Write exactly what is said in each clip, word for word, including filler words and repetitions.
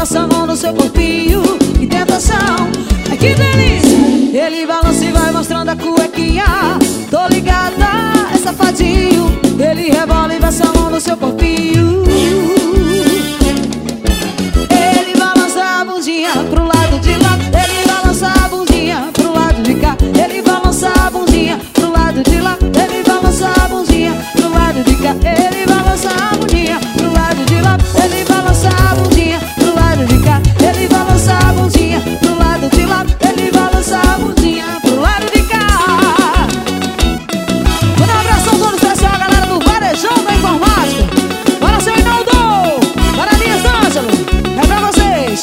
passa a mão no seu corpinho. Que tentação, ai que delícia. Ele balança e vai mostrando a cuequinha. Tô ligada, é safadinho. Ele rebola e passa a mão no seu corpinho. Ele balança a bundinha pro lado de lá. Ele balança a bundinha pro lado de cá. Ele balança a bundinha pro lado de lá. Ele balança a bundinha pro lado de cá. Ele balança a bundinha pro lado de lá. Ele balança a bundinha pro lado de cá. Ele balança a bundinha pro lado de lá. Ele balança a bundinha pro lado de cá. Manda um abração todo especial a galera do Varejão da Informática. Para seu Inaldo, para Linhas D'Angelo, é pra vocês.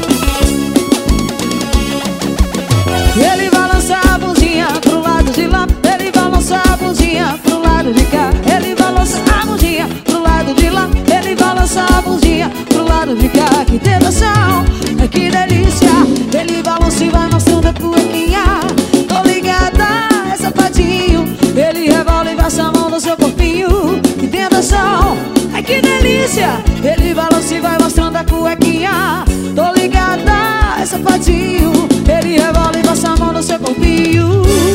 Ele balança a bundinha pro lado de lá. Ele balança a bundinha pro lado de cá. Ele balança a bundinha pro lado de lá. Ele balança a bundinha pro lado de cá. Que tentação, que delícia. Ele balança e vai mostrando a cuequinha. Tô ligada, é safadinho. Ele rebola e passa a mão no seu corpinho. Que tentação, ai que delícia. Ele balança e vai mostrando a cuequinha. Tô ligada, é safadinho. Ele rebola e passa a mão no seu corpinho.